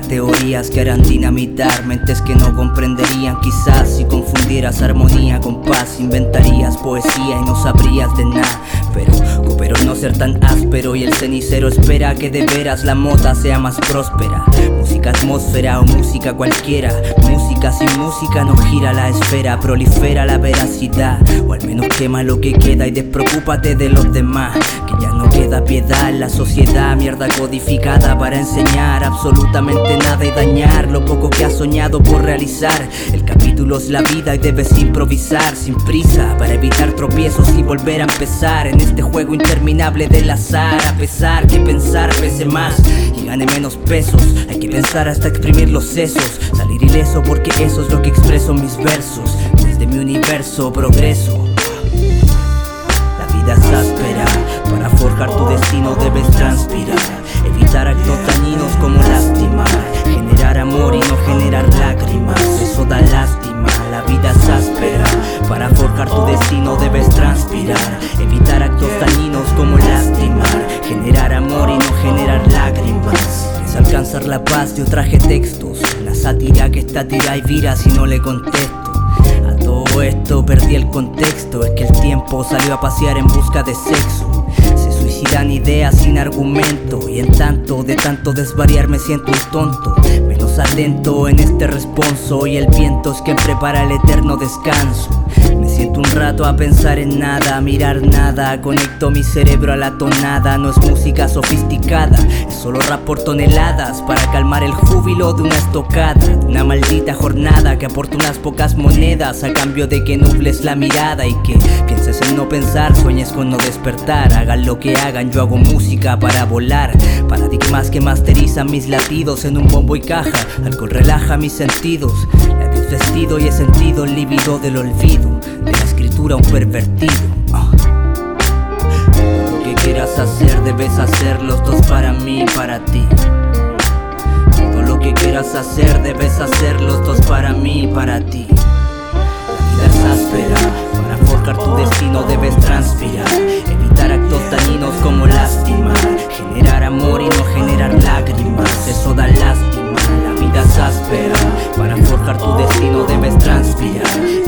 teorías que harán dinamitar mentes que no comprenderían. Quizás si confundieras armonía con paz, inventarías poesía y no sabrías de nada. Pero coopero no ser tan áspero, y el cenicero espera que de veras la mota sea más próspera. Música atmósfera o música cualquiera, música sin música no gira la esfera. Prolifera la veracidad, o al menos quema lo que queda y despreocúpate de los demás. Que ya no queda piedad en la sociedad, mierda codificada para enseñar absolutamente nada y dañar lo poco que has soñado por realizar. El capítulo es la vida y debes improvisar sin prisa para evitar tropiezos y volver a empezar en este juego interminable del azar. A pesar que pensar pese más y gane menos pesos, hay que pensar hasta exprimir los sesos, salir ileso porque eso es lo que expreso en mis versos. Desde mi universo progreso. La vida es áspera, para forjar tu destino debes transpirar. Evitar actos dañinos como lastimar, generar amor y no generar lágrimas, eso da lástima. La vida es áspera, para forjar tu destino debes transpirar. Evitar actos dañinos como lastimar, generar amor y no generar lágrimas. Es alcanzar la paz, yo traje textos, la sátira que está tira y vira si no le contesto. A todo esto perdí el contexto, es que el tiempo salió a pasear en busca de sexo. Se suicidan ideas sin argumento, y en tanto de tanto desvariar me siento un tonto, menos atento en este responso. Y el viento es quien prepara el eterno descanso. Me siento un rato a pensar en nada, a mirar nada. Conecto mi cerebro a la tonada. No es música sofisticada, es solo rap por toneladas, para calmar el júbilo de una estocada, de una maldita jornada que aporta unas pocas monedas a cambio de que nubles la mirada y que pienses en no pensar, sueñes con no despertar. Hagan lo que hagan, yo hago música para volar. Paradigmas que masterizan mis latidos en un bombo y caja. Alcohol relaja mis sentidos, la he desvestido y he sentido el líbido del olvido, de la escritura un pervertido. Lo que quieras hacer debes hacer, los dos para mí y para ti. Todo lo que quieras hacer debes hacer, los dos para mí y para ti. La vida es áspera, para forjar tu destino debes transpirar. Evitar actos dañinos como lastimar, generar amor y no generar lágrimas, eso da lástima. La vida es áspera, para forjar tu destino debes transpirar.